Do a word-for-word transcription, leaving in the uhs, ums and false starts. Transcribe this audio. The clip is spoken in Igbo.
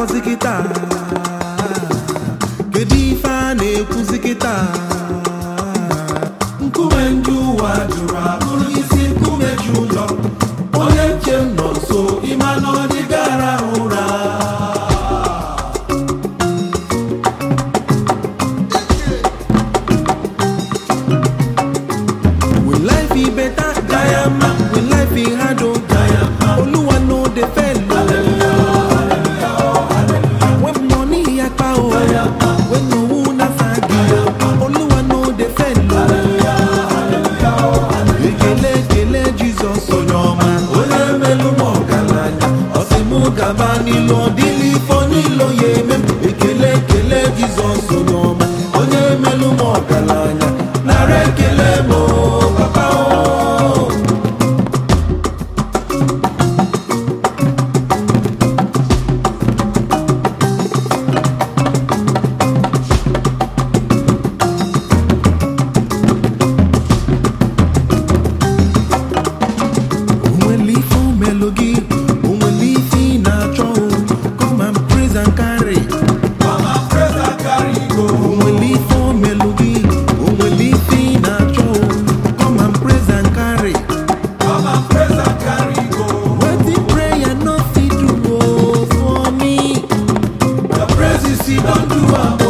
na-akọzi kịta? Kedu ife a na-ekwuzi kịta? Nkume ndị ụwa jụrụ abụrụ isi nkume ji ụlọ. Onye nche m nọ nso ịma na ọ dị gara ụra. Will life be better? Diama. Will life be harder? Diama. Oluwa no dey fail. When money yakpa o, when no una fagi, Oluwa no dey fail. Ekele ekele Jesus onyoma, onye melu mo galanya, osimu gaba nilo dili fo nilo yeme. Ekele ekele Jesus onyoma, onye melu mo galanya, nare ekele mo papa o. See, don't do